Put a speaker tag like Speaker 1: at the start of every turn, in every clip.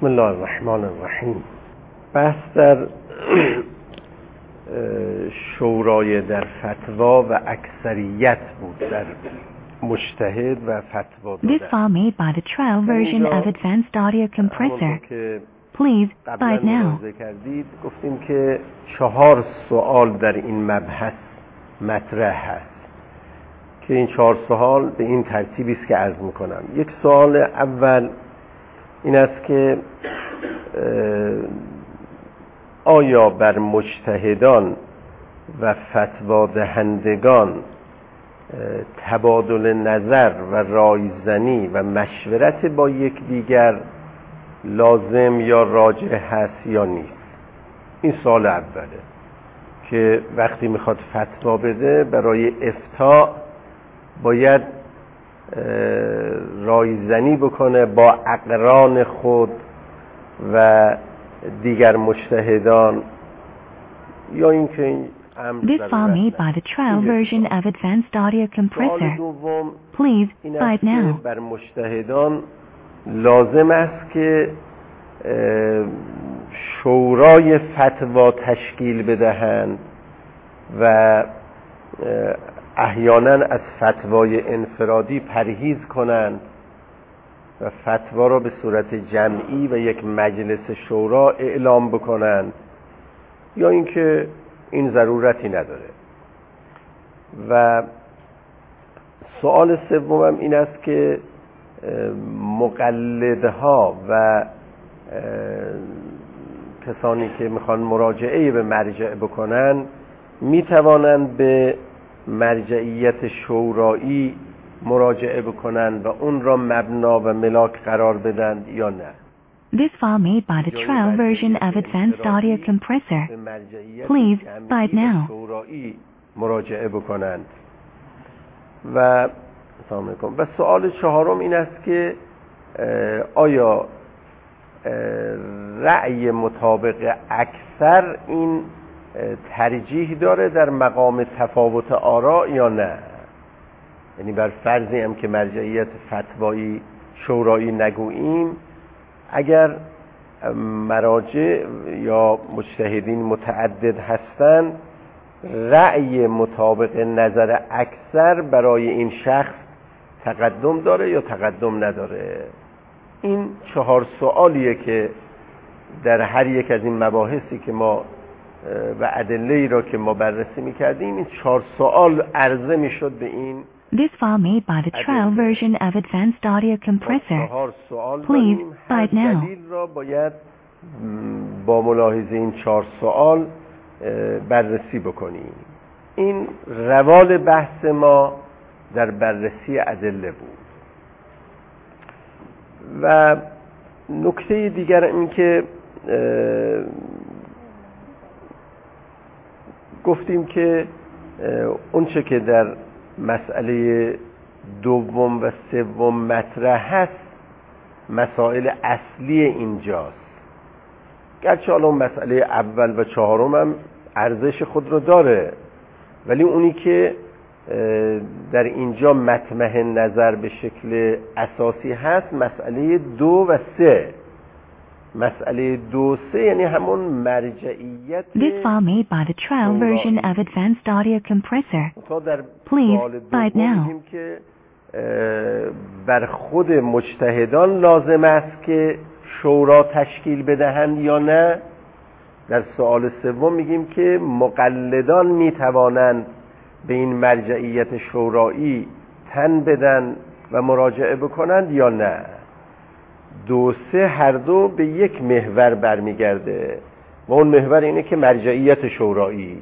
Speaker 1: بسم الله الرحمن الرحیم. بحث در شورای در فتوا و اکثریت بود در مجتهد و فتوا دادن.
Speaker 2: This file made by the trial version of Advanced Audio Compressor. Please buy it now.
Speaker 1: گفتیم که 4 سوال در این مبحث مطرح هست که این 4 سوال به این ترتیبی است که عرض میکنم. یک سوال اول این است که آیا بر مجتهدان و فتوا دهندگان تبادل نظر و رایزنی و مشورت با یکدیگر لازم یا راجع هست یا نیست؟ این سوال اوله که وقتی میخواد فتوا بده برای افتاء باید رایزنی بکنه با اقران خود و دیگر مجتهدان یا اینکه این
Speaker 2: This file made by the trial version of Advanced Audio Compressor. Please buy it now.
Speaker 1: بر مجتهدان لازم است که شورای فتوا تشکیل بدهند و احیانا از فتوای انفرادی پرهیز کنند و فتوا را به صورت جمعی و یک مجلس شورا اعلام بکنند یا اینکه این ضرورتی نداره. و سوال سومم این است که مقلدها و کسانی که میخوان مراجعه به مرجع بکنن میتوانند به مرجعیت شورایی مراجعه بکنند و اون را مبنا و ملاک قرار بدند یا نه.
Speaker 2: This file made by the trial version of Advanced Audio Compressor. Please buy it now.
Speaker 1: شورایی مراجعه بکنند. و سلام علیکم. و سوال چهارم این است که آیا رأی مطابق اکثر این ترجیح داره در مقام تفاوت آراء یا نه؟ یعنی بر فرضی هم که مرجعیت فتوایی شورایی نگوییم، اگر مراجع یا مجتهدین متعدد هستند رأی مطابق نظر اکثر برای این شخص تقدم داره یا تقدم نداره؟ این 4 سوالیه که در هر یک از این مباحثی که ما و ادله‌ای را که ما بررسی می‌کردیم این 4 سوال عرضه می‌شد به این.
Speaker 2: This file made by the trial version of Advanced Audio Compressor. Please buy it now.
Speaker 1: دلیل را باید با ملاحظه این 4 سوال بررسی بکنیم. این روال بحث ما در بررسی ادله بود. و نکته دیگر این که گفتیم که اونچه که در مسئله دوم و سوم مطرح هست مسائل اصلی اینجاست، گرچه حالا مسئله اول و چهارم هم ارزش خود رو داره، ولی اونی که در اینجا مطمح نظر به شکل اساسی هست مسئله 2 و 3. مسئله 2 و 3 یعنی همون مرجعیت.
Speaker 2: This file made by the trial version of Advanced Audio Compressor. Please buy it now.
Speaker 1: که بر خود مجتهدان لازم است که شورا تشکیل بدهند یا نه. در سوال سوم میگیم که مقلدان میتوانند به این مرجعیت شورایی تن بدن و مراجعه بکنند یا نه. 2 و 3 هر دو به یک محور برمیگرده و اون محور اینه که مرجعیت شورایی.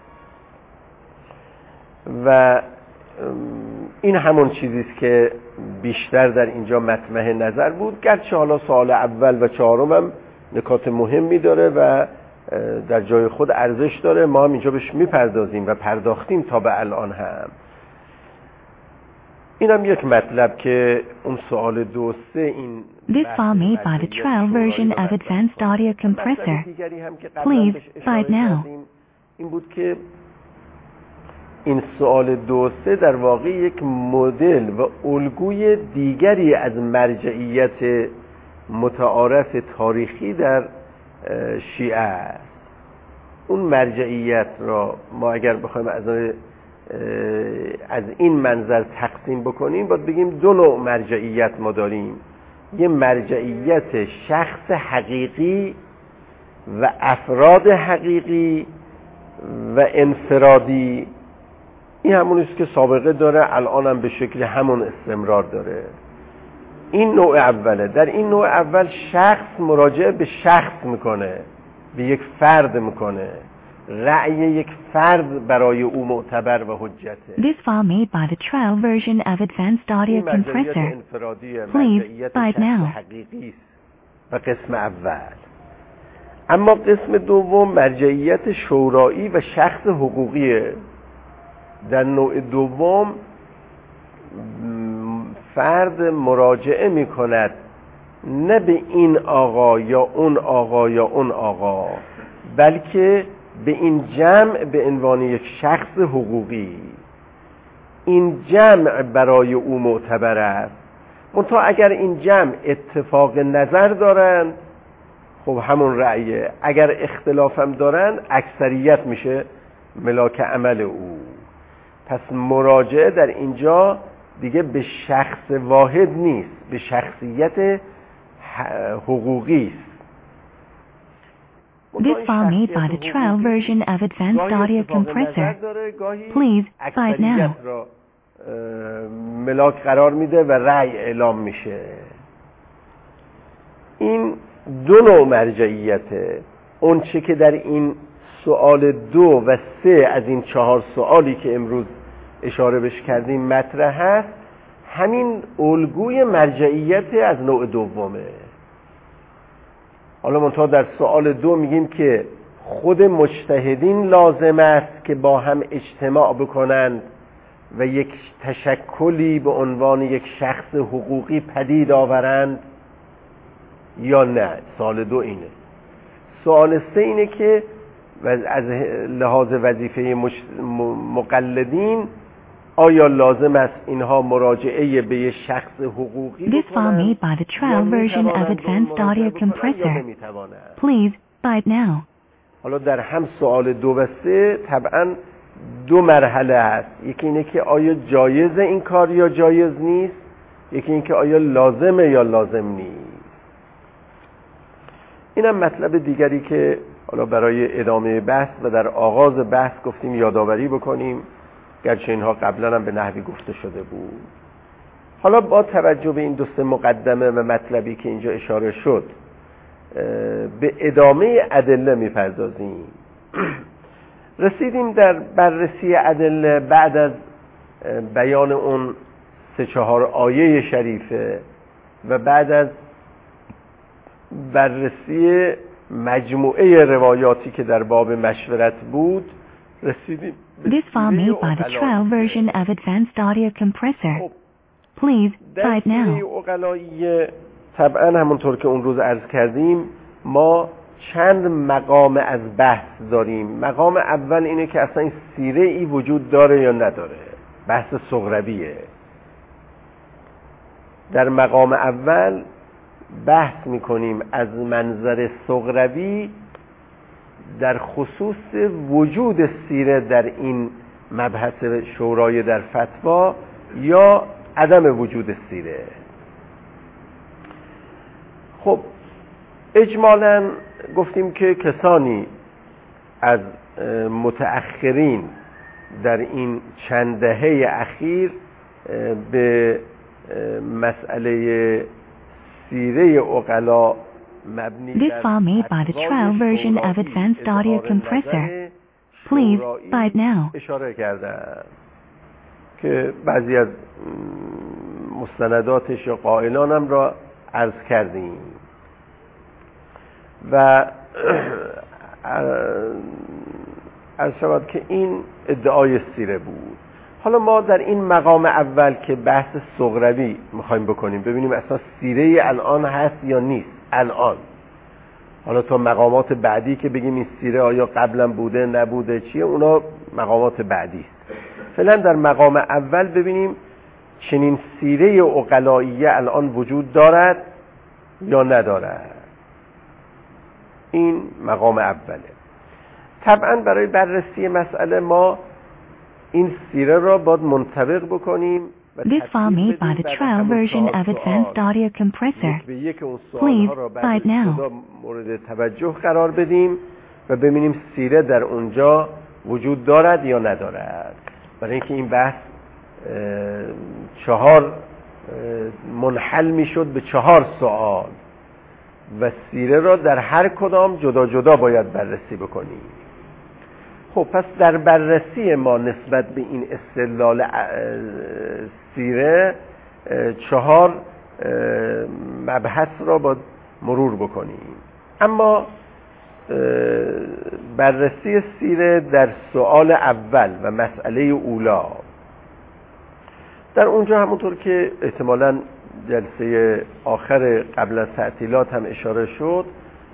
Speaker 1: و این همون چیزی است که بیشتر در اینجا مطمح نظر بود، گرچه حالا سوال اول و چهارم هم نکات مهمی داره و در جای خود ارزش داره، ما هم اینجا بهش میپردازیم و پرداختیم تا به الان هم. اینم یک مطلب که اون سوال 2 و 3 این
Speaker 2: This file made by the trial version of Advanced Audio Compressor. Please buy it now.
Speaker 1: این بود که این سوال 2 و 3 در واقع یک مدل و الگوی دیگری از مرجعیت متعارف تاریخی در شیعه است. اون مرجعیت را ما اگر بخوایم از این منظر تقسیم بکنیم، باید بگیم دو نوع مرجعیت ما داریم. یه مرجعیت شخص حقیقی و افراد حقیقی و انفرادی، این همونیست که سابقه داره، الان هم به شکل همون استمرار داره. این نوع اوله. در این نوع اول شخص مراجعه به شخص میکنه، به یک فرد میکنه، رأی یک فرد برای او معتبر و حجته.
Speaker 2: This file made by the trial version of Advanced Audio Compressor. Please buy it now.
Speaker 1: حقیقی است و قسم اول. اما قسم دوم مرجعیت شورایی و شخص حقوقیه. در نوع دوم فرد مراجعه می کند نه به این آقا یا اون آقا یا اون آقا، بلکه به این جمع به عنوان یک شخص حقوقی. این جمع برای او معتبر است. منتها اگر این جمع اتفاق نظر دارند، خب همون رأیه. اگر اختلاف هم دارند، اکثریت میشه ملاک عمل او. پس مراجعه در اینجا دیگه به شخص واحد نیست، به شخصیت حقوقی است.
Speaker 2: This file made by the trial version of Advanced Audio Compressor. Please buy it now.
Speaker 1: ملاک قرار میده و رأی اعلام میشه. این دو نوع مرجعیته. اون چه که در این سوال 2 و 3 از این 4 سوالی که امروز اشاره بهش کردیم مطرح هست، همین الگوی مرجعیت از نوع دومه. حالا منتها در سوال 2 میگیم که خود مجتهدین لازم است که با هم اجتماع بکنند و یک تشکلی به عنوان یک شخص حقوقی پدید آورند یا نه. سوال 2 اینه. سوال 3 اینه که از لحاظ وظیفه مقلدین آیا لازم است اینها مراجعه به یک شخص حقوقی
Speaker 2: This file made by the trial version of Advanced Audio Compressor. Please buy it now.
Speaker 1: حالا در هم سوال 2 و 3 طبعا 2 مرحله است. یکی اینه که آیا جایز این کار یا جایز نیست، یکی اینه که آیا لازمه یا لازم نیست. اینم مطلب دیگری که حالا برای ادامه بحث و در آغاز بحث گفتیم یادآوری بکنیم، گرچه اینها قبلا هم به نحوی گفته شده بود. حالا با توجه به این 2 مقدمه و مطلبی که اینجا اشاره شد به ادامه ادله میپردازیم. رسیدیم در بررسی ادله بعد از بیان اون 3-4 آیه شریفه و بعد از بررسی مجموعه روایاتی که در باب مشورت بود، رسیدیم
Speaker 2: This file made by the trial version of Advanced Audio Compressor. Please buy it now.
Speaker 1: عقلایی طبعا همونطور که اون روز عرض کردیم ما چند مقام از بحث داریم. مقام اول اینه که اصلا این سیره ای وجود داره یا نداره، بحث صغرویه. در مقام اول بحث میکنیم از منظر صغروی در خصوص وجود سیره در این مبحث شورای در فتوا یا عدم وجود سیره. خب اجمالاً گفتیم که کسانی از متأخرین در این چند دهه اخیر به مسئله سیره عقلا مبنی
Speaker 2: This file made by the trial version of Advanced Audio Compressor. Please buy it now.
Speaker 1: اشاره کردم که بعضی از مستنداتش یا قائلانم را عرض کردیم و عرض شود که این ادعای سیره بود. حالا ما در این مقام اول که بحث صغروی میخوایم بکنیم، ببینیم اصلا سیره الان هست یا نیست الان. حالا تا مقامات بعدی که بگیم این سیره آیا قبلا بوده نبوده چیه، اونا مقامات بعدی است. فعلا در مقام اول ببینیم چنین سیره عقلائیه الان وجود دارد یا ندارد. این مقام اوله. طبعا برای بررسی مسئله ما این سیره را باید منطبق بکنیم.
Speaker 2: This file made by the trial version of Advanced Audio Compressor. Please buy it now.
Speaker 1: مورد توجه قرار بدیم و ببینیم سیره در اونجا وجود دارد یا ندارد. برای اینکه این بحث 4 منحل میشد به 4 سوال و سیره را در هر کدام جدا جدا باید بررسی بکنیم. خب پس در بررسی ما نسبت به این استدلال سیره 4 مبحث را باید مرور بکنیم. اما بررسی سیره در سوال اول و مسئله اولا، در اونجا همونطور که احتمالاً جلسه آخر قبل از تعطیلات هم اشاره شد،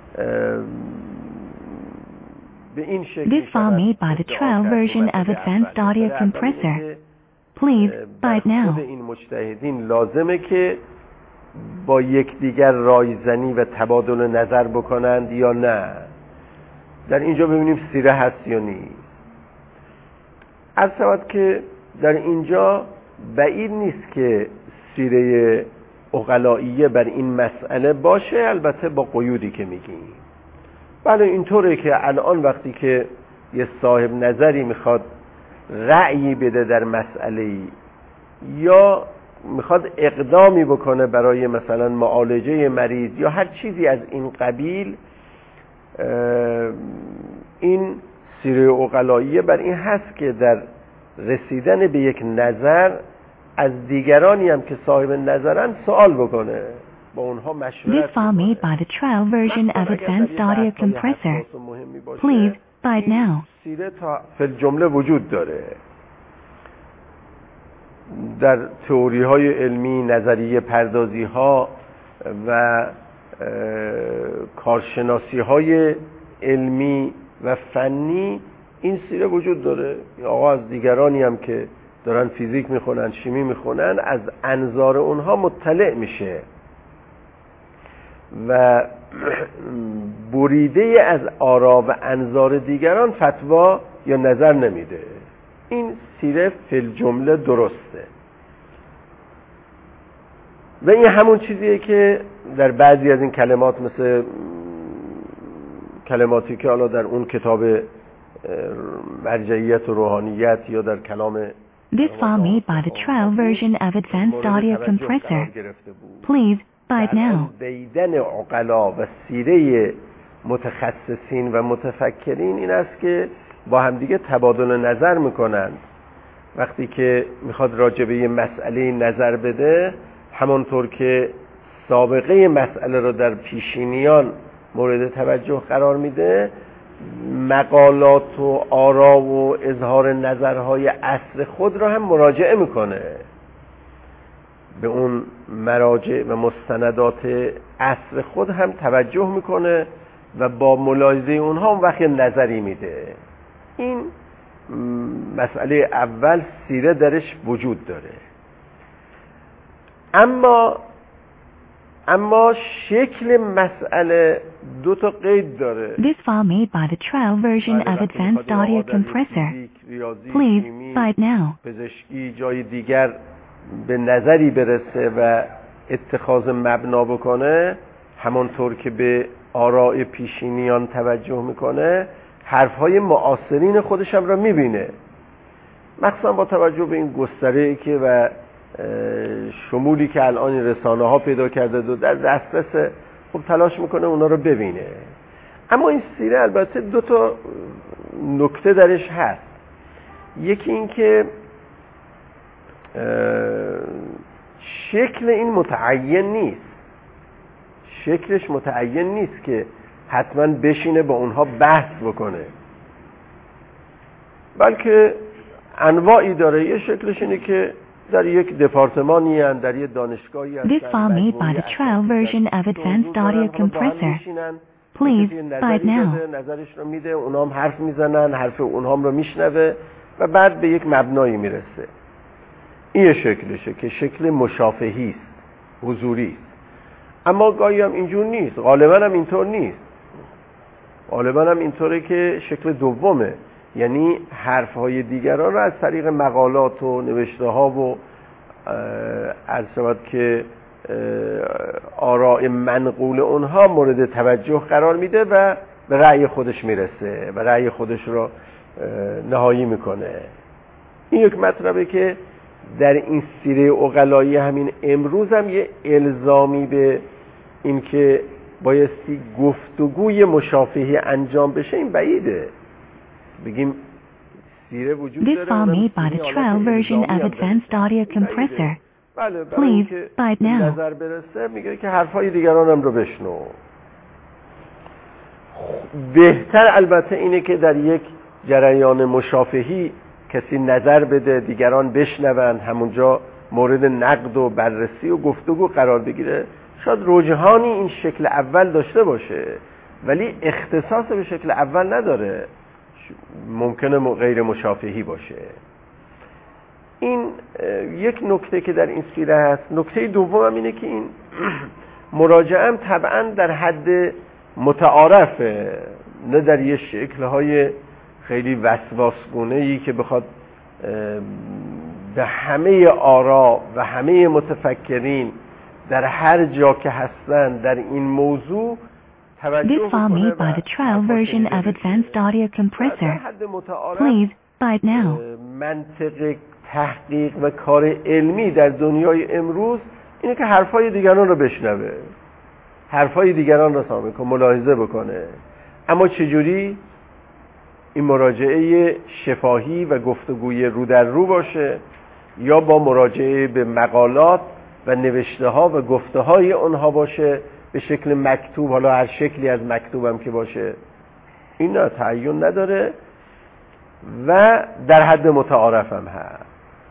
Speaker 1: به این شکل
Speaker 2: This file made by the trial version of Advanced Audio Compressor. Please buy it now.
Speaker 1: این مجتهدین لازمه که با یکدیگر رایزنی و تبادل نظر بکنند یا نه. در اینجا ببینیم سیره هست یا نیست. عرض شود که در اینجا بعید نیست که سیره عقلائیه بر این مسئله باشه، البته با قیودی که میگیم. بله اینطوره که الان وقتی که یه صاحب نظری میخواد رأیی بده در مسئله‌ای یا میخواد اقدامی بکنه برای مثلا معالجه مریض یا هر چیزی از این قبیل، این سیره عقلائیه بر این هست که در رسیدن به یک نظر از دیگرانی هم که صاحب نظرن سوال بکنه، با اونها مشورت.
Speaker 2: This file made by the trial version of Advanced Audio Compressor. Please buy it now.
Speaker 1: سیره تا فی الجمله وجود داره. در تئوری های علمی، نظریه پردازی ها و کارشناسی های علمی و فنی این سیره وجود داره. آقا از دیگرانی هم که دارن فیزیک میخونن، شیمی میخونن، از انظار اونها مطلع میشه و بریده از آرا و انظار دیگران فتوا یا نظر نمیده. این سیره فی الجمله درسته و این همون چیزیه که در بعضی از این کلمات، مثل کلماتی که حالا در اون کتاب مرجعیت و روحانیت یا در کلام
Speaker 2: This file made by the trial version of Advanced Audio Compressor. Please buy it now.
Speaker 1: دیدن عقلا و سیره متخصصین و متفکرین این است که با همدیگه تبادل نظر میکنند. وقتی که میخواد راجع به یه مسئله نظر بده، همونطور که سابقه مسئله رو در پیشینیان مورد توجه قرار میده، مقالات و آرا و اظهار نظرهای عصر خود را هم مراجعه میکنه، به اون مراجع و مستندات عصر خود هم توجه میکنه و با ملاحظه اونها اون وقت نظری میده. این مسئله اول سیره درش وجود داره. اما شکل مسئله 2 تا قید داره.
Speaker 2: This file made by the trial version of Advanced Audio Compressor. Please buy it now.
Speaker 1: پزشکی جای دیگر به نظری برسه و اتخاذ مبنا بکنه، همونطور که به آراء پیشینیان توجه میکنه، حرفهای معاصرین خودش هم را میبینه، مخصوصا با توجه به این گستره‌ای که و شمولی که الان این رسانه ها پیدا کرده و در دسترس، خب تلاش میکنه اونا رو ببینه. اما این سیره البته 2 تا نکته درش هست. یکی این که شکل این متعین نیست، شکلش متعین نیست که حتما بشینه با اونها بحث بکنه، بلکه انواعی داره. یه شکلش اینه که در یک دپارتمانی هستند، در یک دانشگاهی هستند.
Speaker 2: This file made by the trial version of Advanced Audio Compressor. Please buy it now.
Speaker 1: نظرش رو میده، اونها هم حرف میزنن، حرف اونها رو میشنوه و بعد به یک مبنایی میرسه. این شکلشه که شکل مشافهی است، حضوری است. اما گاهی هم اینجور نیست، غالبا هم اینطور نیست، غالبا هم اینطوره که شکل دومه، یعنی حرفهای دیگران رو از طریق مقالات و نوشته ها و عرض شود که آراء منقول اونها مورد توجه قرار میده و به رأی خودش میرسه و رأی خودش رو نهایی میکنه. این یک مطلبه که در این سیره عقلایی همین امروز هم یه الزامی به این که بایستی گفتگوی مشافهی انجام بشه این بعیده. بگیم سیره وجود
Speaker 2: داره. This file made by the trial version of Advanced Audio Compressor. Please buy it now.
Speaker 1: نظر برسه میگه که حرفای دیگرانم رو بشنو. بهتر البته اینه که در یک جریان مشافهی کسی نظر بده، دیگران بشنون، همونجا مورد نقد و بررسی و گفتگو قرار بگیره. شاید رجحانی این شکل اول داشته باشه ولی اختصاص به شکل اول نداره، ممکنه غیر مشافهی باشه. این یک نکته که در این سیره هست. نکته دوم اینه که این مراجعه هم طبعا در حد متعارفه، نه در یه شکل‌های خیلی وسواسگونه‌ای که بخواد به همه آرا و همه متفکرین در هر جا که هستن در این موضوع توجه
Speaker 2: This file made by the trial version of Advanced Audio Compressor. Please buy it now.
Speaker 1: منطق تحقیق و کار علمی در دنیای امروز اینه که حرفای دیگران رو بشنوه، حرفای دیگران رو سامع کنه، ملاحظه بکنه. اما چجوری؟ این مراجعه شفاهی و گفتگوی رو در رو باشه یا با مراجعه به مقالات و نوشته ها و گفته های اونها باشه به شکل مکتوب، حالا هر شکلی از مکتوبم که باشه، این نه تعین نداره و در حد متعارف هم هست.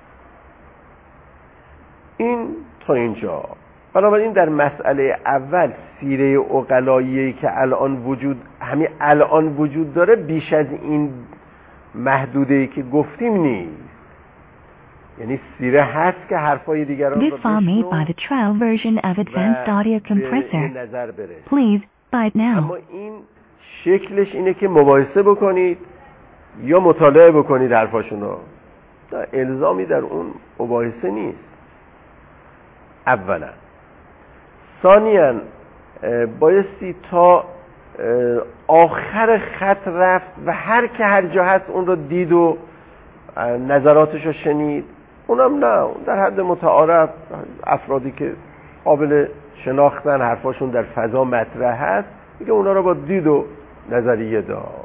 Speaker 1: این تا اینجا. بنابراین در مسئله اول سیره عقلایی که همین الان وجود داره بیش از این محدوده‌ای که گفتیم نیست. یعنی سیره هست که حرفای دیگران رو
Speaker 2: This file made by the trial version of Advanced Audio Compressor. Please buy it now.
Speaker 1: اما این شکلش اینه که مباحثه بکنید یا مطالعه بکنید حرفاشون رو. الزامی در اون مباحثه نیست. اولا. ثانیاً بایستی تا آخر خط رفت و هر که هر جا هست اون رو دید و نظراتش رو شنید. اونم نه، در حد متعارف افرادی که قابل شناختن حرفاشون در فضا مطرح هست میگه اونا رو با دید و نظریه داد.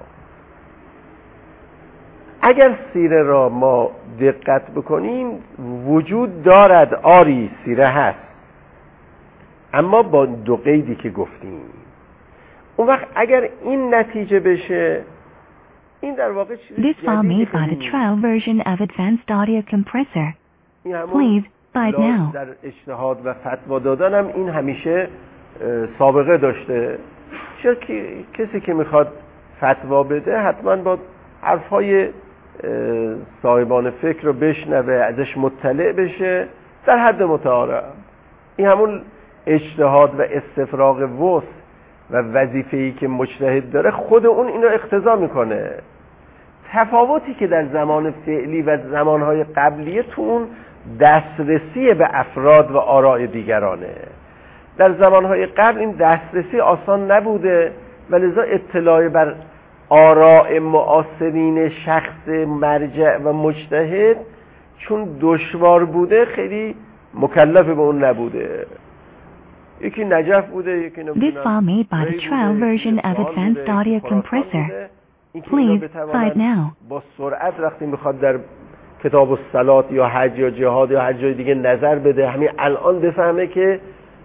Speaker 1: اگر سیره را ما دقت بکنیم وجود دارد، آری سیره هست، اما با دو قیدی که گفتیم. اون وقت اگر این نتیجه بشه، این در واقع چیزی
Speaker 2: This file made by the trial version of Advanced Audio Compressor. Please buy it now.
Speaker 1: در اجتهاد و فتوا دادن هم این همیشه سابقه داشته. چرا کسی که میخواد فتوا بده حتما با حرفای صاحبان فکر رو بشنوه، ازش مطلع بشه در حد متعارف. این همون اجتهاد و استفراغ وسع و وظیفه‌ای که مجتهد داره خود اون اینو اقتضا میکنه. تفاوتی که در زمان فعلی و زمانهای قبلیه تو اون دسترسی به افراد و آراء دیگرانه. در زمانهای قبل این دسترسی آسان نبوده و لذا اطلاع بر آراء معاصرین شخص مرجع و مجتهد چون دشوار بوده خیلی مکلف به اون نبوده. یکی نجف بوده، یکی
Speaker 2: This file made by the trial version of Advanced Audio Compressor. Please buy it now.
Speaker 1: با سرعت وقتی میخواد در کتاب الصلات یا حج یا جهاد یا هر جای دیگه نظر بده، همین الان بفهمه که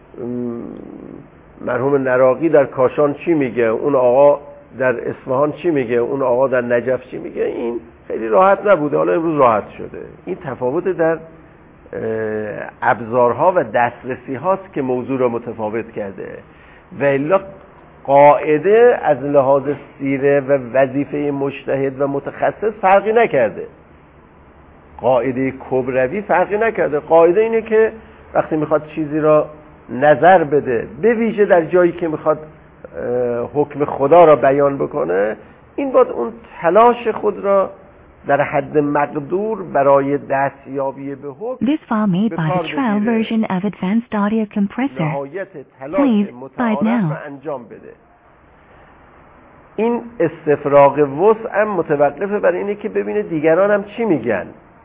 Speaker 1: مرحوم نراقی در کاشان چی میگه، اون آقا در اصفهان چی میگه، اون آقا در نجف چی میگه. این خیلی راحت نبوده، حالا امروز راحت شده. این تفاوت در ابزارها و دسترسی هاست که موضوع را متفاوت کرده. و الا قاعده از لحاظ سیره و وظیفه مجتهد و متخصص فرقی نکرده. قاعده کبروی فرقی نکرده. قاعده اینه که وقتی میخواد چیزی را نظر بده، به ویژه در جایی که میخواد حکم خدا را بیان بکنه، این باید اون تلاش خود را در حد مقدور برای دستیابی به حکم
Speaker 2: This file made by the trial version of Advanced Audio Compressor.
Speaker 1: نهایت تلاش
Speaker 2: Please
Speaker 1: متعارف
Speaker 2: bite now.
Speaker 1: را انجام بده. این استفراغ وسع متوقفه بر اینه که ببینه دیگران هم چی میگن.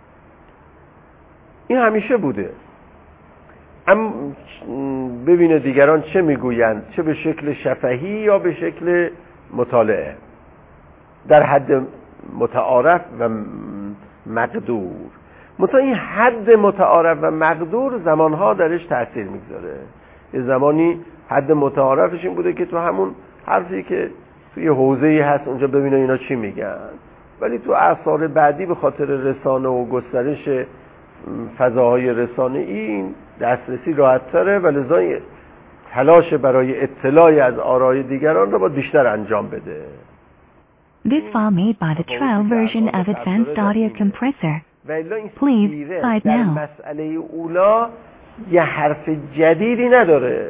Speaker 1: این همیشه بوده، اما ببینه دیگران چه میگویند، چه به شکل شفهی یا به شکل مطالعه، در حد متعارف و مقدور. مثلا این حد متعارف و مقدور زمانها درش تأثیر میگذاره. یه زمانی حد متعارفش این بوده که تو همون حرفی که توی حوزه‌ای هست اونجا ببینه اینا چی میگن، ولی تو اعصار بعدی به خاطر رسانه و گسترش فضاهای رسانه‌ای این دسترسی راحت‌تره و لذا تلاش برای اطلاع از آرای دیگران را باید بیشتر انجام بده.
Speaker 2: This file made by the trial version of Advanced Audio Compressor. Please bite
Speaker 1: در
Speaker 2: now.
Speaker 1: مسئله اولا یه حرف جدیدی نداره.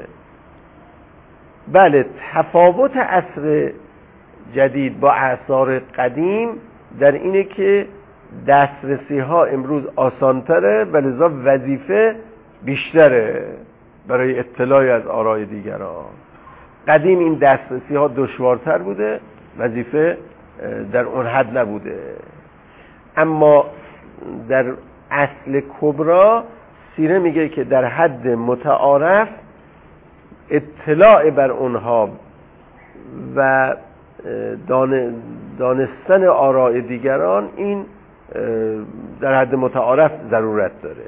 Speaker 1: بله، تفاوت عصر جدید با اعصار قدیم در اینه که دسترسی ها امروز آسانتره و لذا وظیفه بیشتره برای اطلاع از آرای دیگران. قدیم این دسترسی ها دشوارتر بوده، وظیفه در اون حد نبوده. اما در اصل کبرا سیره میگه که در حد متعارف اطلاع بر اونها و دانستن آراء دیگران این در حد متعارف ضرورت داره.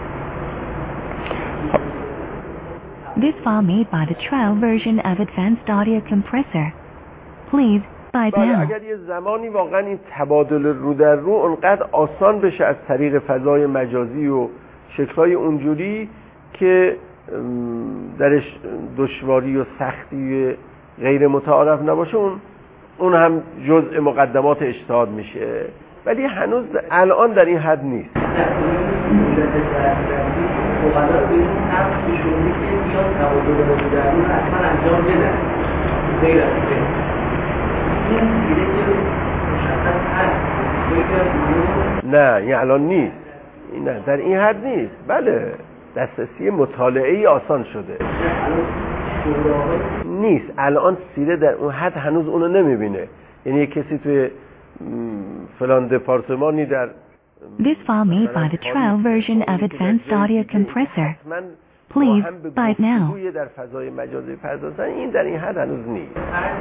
Speaker 2: This file made by the trial version of Advanced Audio Compressor. Please bite now.
Speaker 1: اگر یه زمانی واقعا این تبادل رو در رو اونقدر آسان بشه از طریق فضای مجازی و شکل‌های اونجوری که درش دشواری و سختی غیر متعارف نباشه، اون هم جزء مقدمات اجتهاد میشه، ولی هنوز الان در این حد نیست. نه این الان نیست، نه در این حد نیست. بله دسترسی مطالعه‌ای آسان شده، نیست الان سیره در اون حد هنوز اونو نمیبینه. یعنی یک کسی توی فلان دپارتمانی در
Speaker 2: This file made by the trial version of Advanced Audio Compressor. Please bite now.
Speaker 1: در فضای مجازی پردازن، این در این حد هنوز نیست.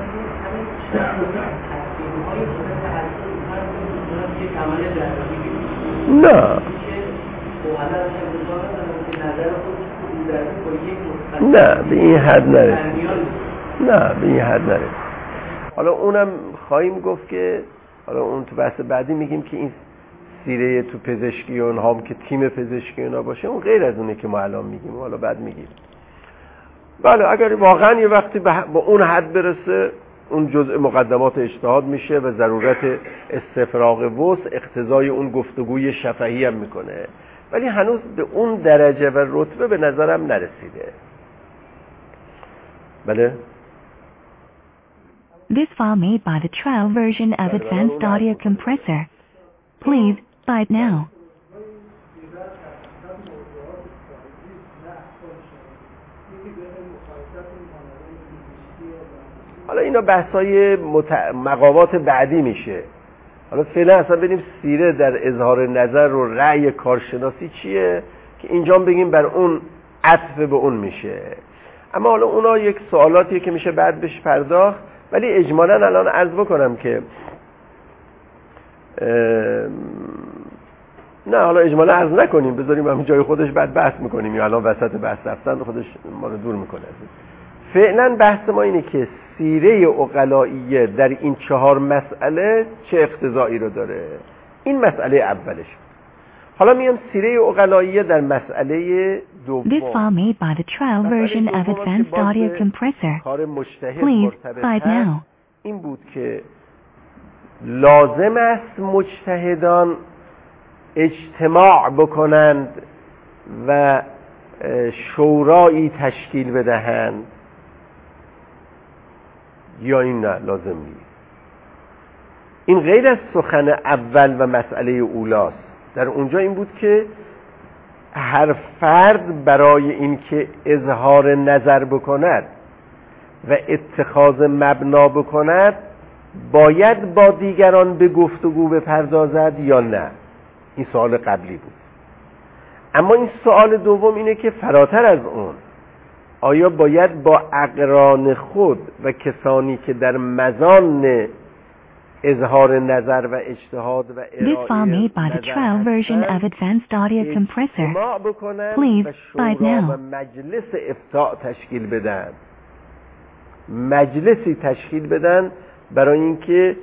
Speaker 1: نه به این حد نرسید. نه به این حد نرسید. حالا اونم خواهیم گفت که حالا اون تو بحث بعدی میگیم که این سیره تو پزشکی و اونها هم که تیم پزشکی اونا باشه، اون غیر از اونه که ما الان میگیم، حالا بعد میگیم. بله اگر واقعا یه وقتی به اون حد برسه، اون جزء مقدمات اجتهاد میشه و ضرورت استفراغ وسع اقتضای اون گفتگوی شفهی هم میکنه، ولی هنوز به اون درجه و رتبه به نظرم نرسیده. بله.
Speaker 2: This file made by the trial version of Advanced Audio Compressor. Please bite now.
Speaker 1: حالا اینا بحثای مقامات بعدی میشه. حالا فعلا اصلا بریم سیره در اظهار نظر و رأی کارشناسی چیه که اینجا بگیم بر اون عطف به اون میشه. اما حالا اونا یک سوالاتیه که میشه بعد بهش پرداخت، ولی اجمالاً الان عرض بکنم که نه حالا اجمالاً عرض نکنیم، بذاریم همین جای خودش بعد بحث میکنیم، یا الان وسط بحث رفتن خودش ما رو دور میکنه. فعلا بحث ما اینه که سیره عقلائیه در این 4 مسئله چه اقتضایی رو داره. این مسئله اولش. حالا میام سیره عقلائیه در مسئله دوم.
Speaker 2: This file made by the trial version of Advanced Audio Compressor. Please bite now.
Speaker 1: این بود که لازم است مجتهدان اجتماع بکنند و شورایی تشکیل بدهند یا این نه لازم نیست. این غیر از سخن اول و مسئله اولاست. در اونجا این بود که هر فرد برای اینکه اظهار نظر بکند و اتخاذ مبنا بکند باید با دیگران به گفتگو بپردازد یا نه. این سوال قبلی بود. اما این سوال دوم اینه که فراتر از اون آیا باید با اقران خود و کسانی که در مزان اظهار نظر و اجتهاد و
Speaker 2: This file made by the trial version of Advanced Audio Compressor. Please buy it now.
Speaker 1: و مجلس افتاء تشکیل بدن، مجلسی تشکیل بدن برای اینکه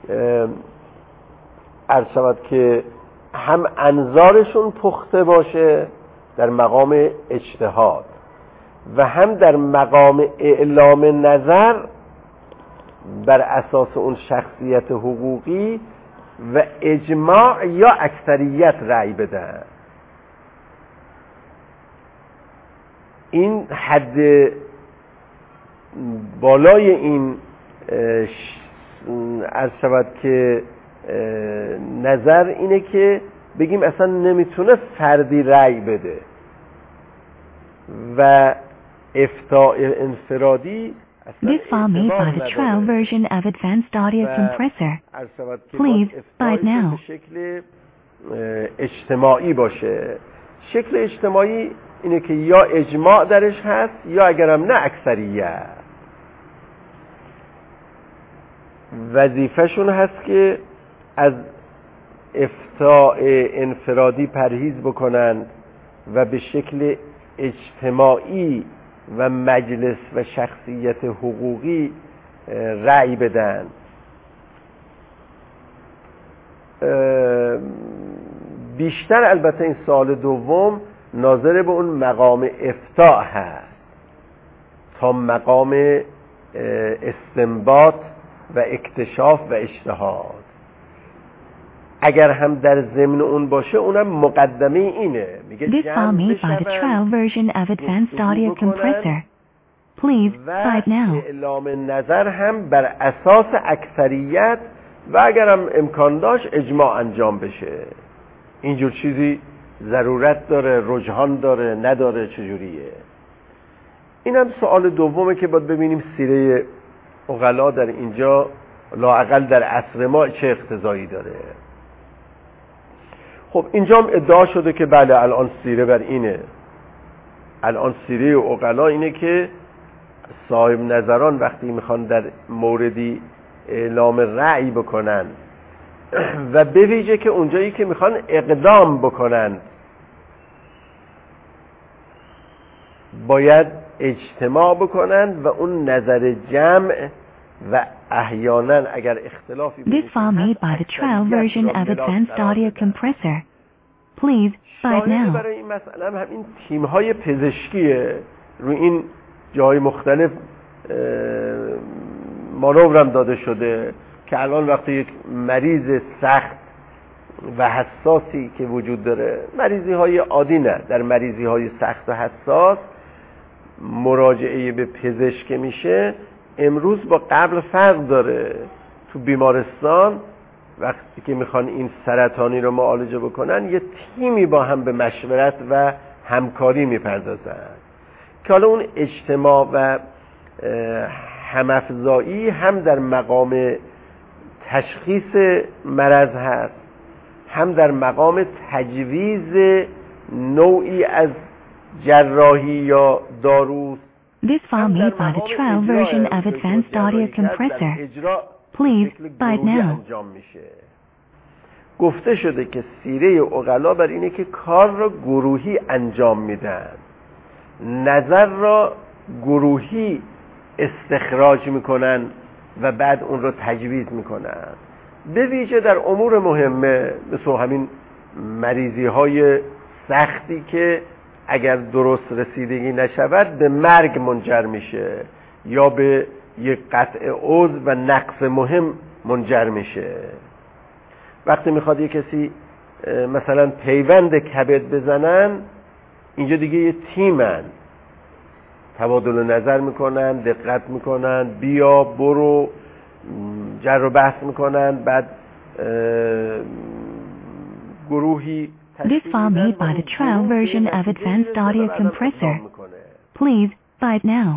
Speaker 1: عرض شود که هم انظارشون پخته باشه در مقام اجتهاد و هم در مقام اعلام نظر بر اساس اون شخصیت حقوقی و اجماع یا اکثریت رأی بدن. این حد بالای این عرض شود که نظر اینه که بگیم اصلا نمیتونه فردی رأی بده و افتاء انفرادی.
Speaker 2: This file made by the trial version of Advanced Audio Compressor. Please buy it now.
Speaker 1: شکل اجتماعی باشه. شکل اجتماعی اینه که یا اجماع درش هست یا اگرم نه اکثریت. وظیفه‌شون هست که از افتاء انفرادی پرهیز بکنند و به شکل اجتماعی و مجلس و شخصیت حقوقی رأی بدن. بیشتر البته این سوال دوم ناظر به اون مقام افتاء هست تا مقام استنباط و اکتشاف و اجتهاد. اگر هم در ضمن اون باشه اونم مقدمه اینه. میگه
Speaker 2: This file made by the trial version of Advanced Audio Compressor. Please buy it now.
Speaker 1: اعلام نظر هم بر اساس اکثریت و اگر هم امکان داشت اجماع انجام بشه. اینجور چیزی ضرورت داره، رجحان داره، نداره، چجوریه؟ اینم سوال دومه که باید ببینیم سیره عقلا در اینجا لااقل در عصر ما چه اقتضایی داره. خب اینجا هم ادعا شده که بله الان سیره بر اینه. الان سیره عقلا اینه که صاحب نظران وقتی میخوان در موردی اعلام رأی بکنن و به ویژه که اونجایی که میخوان اقدام بکنن باید اجتماع بکنن و اون نظر جمع و احیانا اگر اختلافی
Speaker 2: This file made by the trial version of Advanced Audio Compressor. Please buy it now.
Speaker 1: برای این مسئله هم همین تیم‌های پزشکیه روی این جای مختلف مانورم داده شده که الان وقتی یک مریض سخت و حساسی که وجود داره، مریضی های عادی نه، در مریضی های سخت و حساس مراجعه به پزشک میشه امروز با قبل فرق داره. تو بیمارستان وقتی که میخوان این سرطانی رو معالجه بکنن یه تیمی با هم به مشورت و همکاری میپردازن که حالا اون اجتماع و همافزایی هم در مقام تشخیص مرض هست، هم در مقام تجویز نوعی از جراحی یا داروست.
Speaker 2: This file made by the trial version of Advanced Audio Compressor. Please buy it now.
Speaker 1: گفته شده که سیره عقلا بر اینه که کار را گروهی انجام میدن، نظر را گروهی استخراج میکنن و بعد اون رو تجویز میکنن، به ویژه در امور مهمه مثل همین مریضی های سختی که اگر درست رسیدگی نشود به مرگ منجر میشه یا به یک قطع عضو و نقص مهم منجر میشه. وقتی میخواد یک کسی مثلا پیوند کبد بزنن اینجا دیگه یه تیمن، تبادل نظر میکنن، دقت میکنن، بیا برو، جر و بحث میکنن، بعد گروهی
Speaker 2: This file made by the trial version of Advanced Audio Compressor. Please buy it now.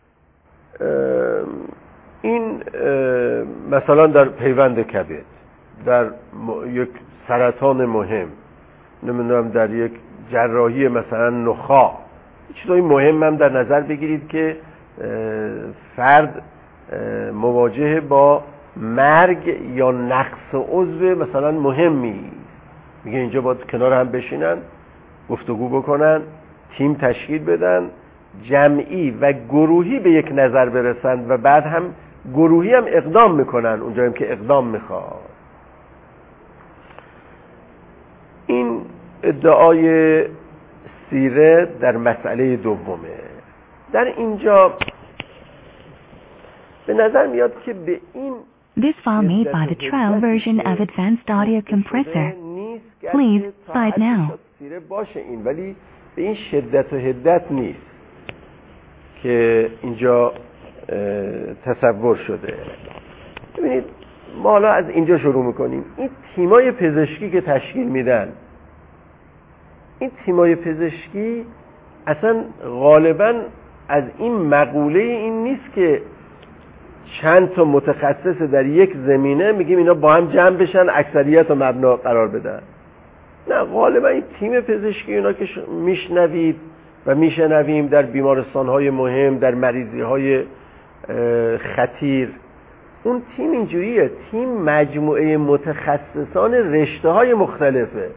Speaker 1: این مثلا در پیوند کبد، در یک سرطان مهم، نمیدونم در یک جراحی مثلا نخاع، چیزای مهم هم در نظر بگیرید که فرد مواجه با مرگ یا نقص عضو مثلا مهمی، میگه اینجا باید کنار هم بشینن، گفتگو بکنن، تیم تشکیل بدن، جمعی و گروهی به یک نظر برسند و بعد هم گروهی هم اقدام میکنن اونجاییم که اقدام میخواد. این ادعای سیره در مسئله دومه. در اینجا به نظر میاد که به این
Speaker 2: This file made by the trial version of Advanced Audio Compressor. Please buy it now.
Speaker 1: سیره باشه این، ولی به این شدت و حدت نیست که اینجا تصور شده. ببینید ما حالا از اینجا شروع میکنیم. این تیمای پزشکی که تشکیل میدن، این تیمای پزشکی اصلا غالبا از این مقوله این نیست که چند تا متخصص در یک زمینه میگیم اینا با هم جمع بشن اکثریت رو مبنا قرار بدن. نه، غالبا این تیم پزشکی اینا که میشنوید و میشنویم در بیمارستان‌های مهم، در مریضی‌های خطیر، اون تیم اینجوریه، تیم مجموعه متخصصان رشته‌های مختلفه.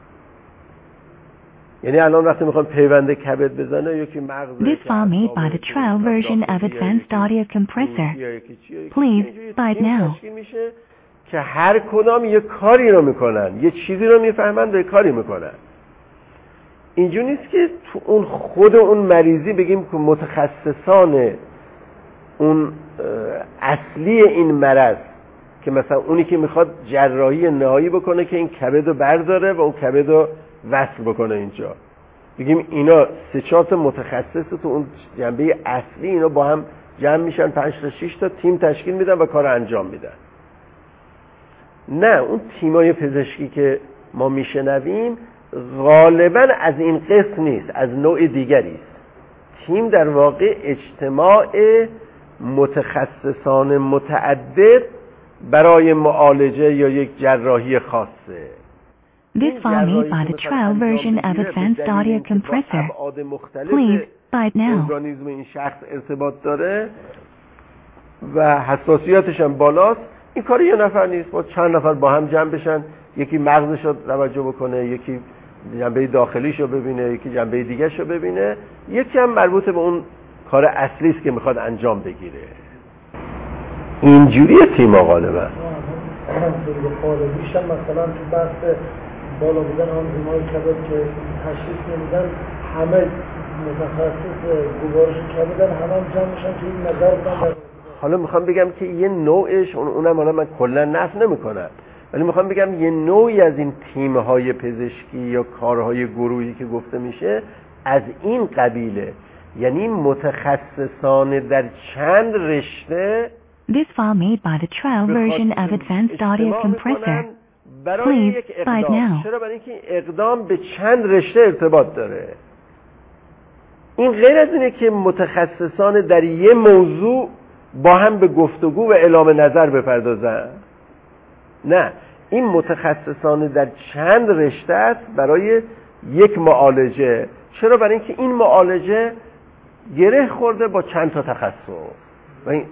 Speaker 1: یعنی الان وقتی میخوام پیوند کبد بزنه یکی مغز.
Speaker 2: This file made by the trial version of Advanced Audio Compressor. Please buy it now.
Speaker 1: میشه که هر کدام یه کاری رو میکنن، یه چیزی رو میفهمن و یه کاری میکنن. اینجوری نیست که تو اون خود اون مریضی بگیم که متخصصان اون اصلی این مرض، که مثلا اونی که میخواد جراحی نهایی بکنه که این کبد رو برداره و اون کبد رو وصل بکنه اینجا، بگیم اینا 3-4 تا متخصص تو اون جنبه اصلی اینا با هم جمع میشن، 5 تا 6 تا تیم تشکیل میدن و کار انجام میدن. نه، اون تیمای پزشکی که ما میشنویم غالبا از این قسم نیست، از نوع دیگری است. تیم در واقع اجتماع متخصصان متعدد برای معالجه یا یک جراحی خاصه.
Speaker 2: This file made by the trial version of Advanced Audio Compressor. Please buy it now.
Speaker 1: ارگانیسم این شخص ارتباط داره و حساسیتش هم بالاست. این کاری یه نفر نیست، با چند نفر با هم جمع بشن، یکی مغزش رو توجه بکنه، یکی جنبه داخلیش رو ببینه، یکی جنبه دیگه‌ش رو ببینه، یکی هم مربوط به اون کار اصلی است که میخواد انجام بگیره. اینجوری تیم‌ها غالبا
Speaker 3: بیشتر مثلا تو بحث بالا بودن آنزیم‌های کبد که تشخیص نمیدن، همه متخصص گوارش کبدن، همه جمع میشن که این نظر بدن.
Speaker 1: حالا میخوام بگم که یه نوعش، اونم حالا من کلا نفی نمیکنم، ولی میخوام بگم یه نوعی از این تیم‌های پزشکی یا کارهای گروهی که گفته میشه از این قبیله، یعنی متخصصان در چند رشته.
Speaker 2: This file made by the trial version of Advanced Audio Compressor. Please buy it now.
Speaker 1: چرا؟ برای اینکه اقدام به چند رشته ارتباط داره. این غیر از اینه که متخصصان در یه موضوع با هم به گفتگو و اعلام نظر بپردازن. نه، این متخصصان در چند رشته است برای یک معالجه. چرا؟ برای اینکه این معالجه گره خورده با چند تا تخصص. و این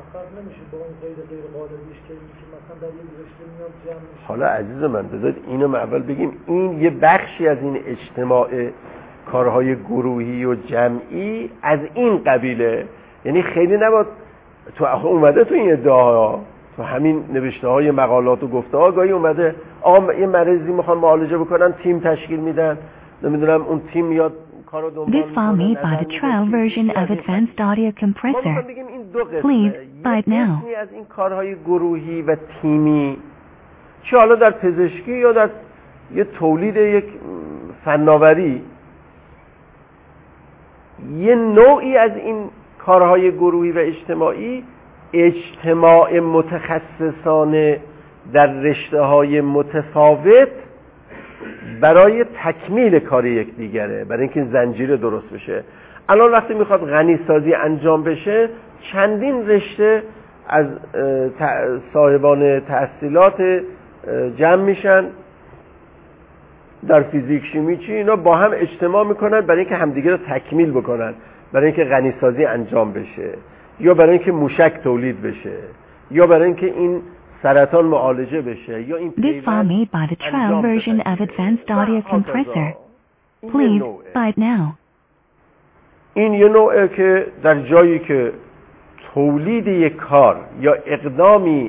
Speaker 1: حالا عزیز من بذارید اینو ما اول بگیم، این یه بخشی از این اجتماع کارهای گروهی و جمعی از این قبیله. یعنی خیلی نباید تو اومده تو این ادعاها، تو همین نوشته های مقالات و گفته ها گاهی اومده آقا یه مریضی میخوان معالجه بکنن، تیم تشکیل میدن، نمیدونم اون تیم میاد کارو دنبال
Speaker 2: This file made by the trial version of Advanced Audio Compressor. Please buy it now.
Speaker 1: از این کارهای گروهی و تیمی، چه حالا در پزشکی یا در یه تولید یک فناوری، یه نوعی از این کارهای گروهی و اجتماعی اجتماع متخصصانه در رشته‌های متفاوت برای تکمیل کار یکدیگره، برای اینکه زنجیره درست بشه. الان وقتی میخواد غنی سازی انجام بشه، چندین رشته از صاحبان تحصیلات جمع میشن در فیزیک، شیمی، چی، اینا با هم اجتماع میکنن برای اینکه همدیگه رو تکمیل بکنن، برای اینکه غنی سازی انجام بشه، یا برای اینکه موشک تولید بشه، یا برای اینکه این سرطان معالجه بشه، یا این
Speaker 2: This file made by the trial version of Advanced Audio Compressor. Please buy it now.
Speaker 1: این یه نوعه که در جایی که تولید یک کار یا اقدامی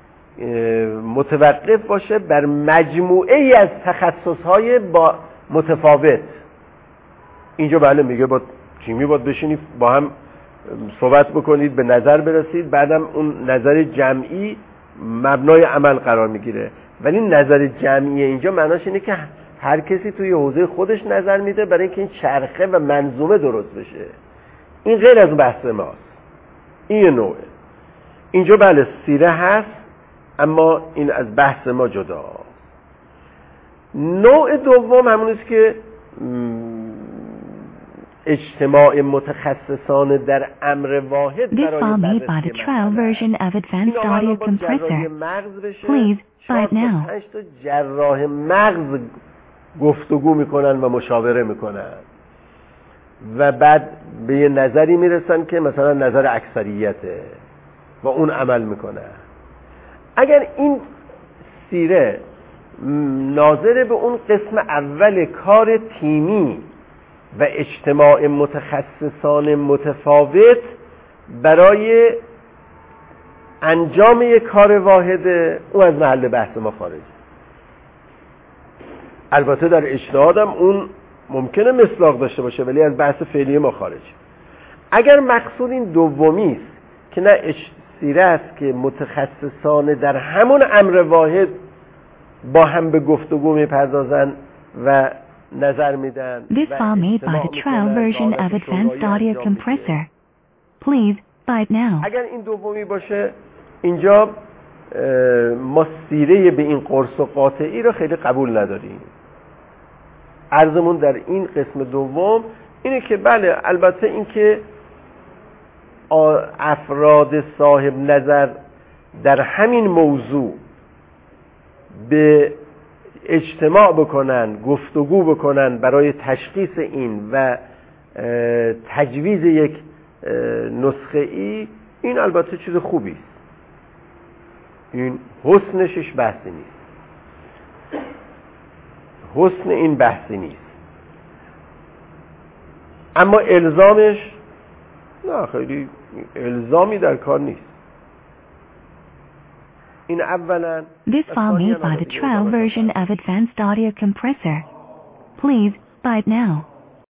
Speaker 1: متوقف باشه بر مجموعه ای از تخصصهای با متفاوت. اینجا بله میگه با تیمی باید بشینید با هم صحبت بکنید، به نظر برسید، بعدم اون نظر جمعی مبنای عمل قرار میگیره. ولی نظر جمعی اینجا معناش اینه که هر کسی توی حوزه خودش نظر میده برای اینکه این چرخه و منظومه درست بشه. این غیر از بحث ماست. این یه نوعه. اینجا بله سیره هست، اما این از بحث ما جدا. نوع دوم همونیست که اجتماع متخصصان در امر واحد
Speaker 2: This file made by the trial version of Advanced Audio Compressor. Please buy it now.
Speaker 1: 5 تا جراح مغز گفتگو میکنن و مشاوره میکنن و بعد به یه نظری میرسن که مثلا نظر اکثریته و اون عمل میکنه. اگر این سیره ناظر به اون قسم اول کار تیمی و اجتماع متخصصان متفاوت برای انجام یک کار واحد، اون از محل بحث ما خارجه. البته در اجتهادم اون ممکنه مصداق داشته باشه ولی از بحث فعلی ما خارجه. اگر مقصود این دومی است که نه سیره است که متخصصان در همون امر واحد با هم به گفتگو میپردازن و نظر میدن.
Speaker 2: This file made by the trial version of Advanced Audio Compressor. Please buy it now.
Speaker 1: اگر این دومی باشه اینجا ما سیره به این قرص و قاطعی رو خیلی قبول نداریم. عرضمون در این قسم دوم اینه که بله البته این که افراد صاحب نظر در همین موضوع به اجتماع بکنن، گفتگو بکنن برای تشخیص این و تجویز یک نسخه ای، این البته چیز خوبی است. این حسنش بحثی نیست. حسن این بحثی نیست. اما الزامش نه، خیلی الزامی در کار نیست. این اولا
Speaker 2: This file made by the trial version of Advanced Audio Compressor. Please buy it now.